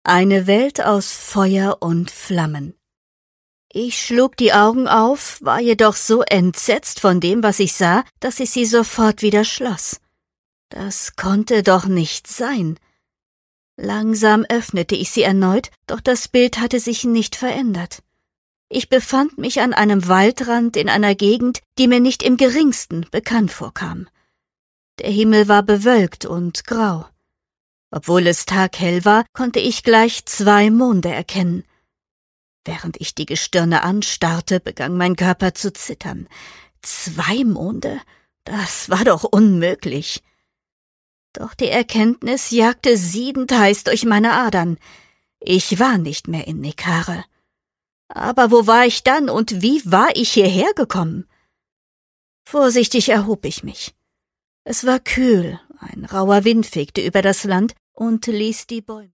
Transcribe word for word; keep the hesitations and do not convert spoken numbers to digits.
Eine Welt aus Feuer und Flammen. Ich schlug die Augen auf, war jedoch so entsetzt von dem, was ich sah, dass ich sie sofort wieder schloss. Das konnte doch nicht sein. Langsam öffnete ich sie erneut, doch das Bild hatte sich nicht verändert. Ich befand mich an einem Waldrand in einer Gegend, die mir nicht im geringsten bekannt vorkam. Der Himmel war bewölkt und grau. Obwohl es taghell war, konnte ich gleich zwei Monde erkennen. Während ich die Gestirne anstarrte, begann mein Körper zu zittern. Zwei Monde? Das war doch unmöglich. Doch die Erkenntnis jagte siedend heiß durch meine Adern. Ich war nicht mehr in Nekare. Aber wo war ich dann und wie war ich hierher gekommen? Vorsichtig erhob ich mich. Es war kühl, ein rauer Wind fegte über das Land und ließ die Bäume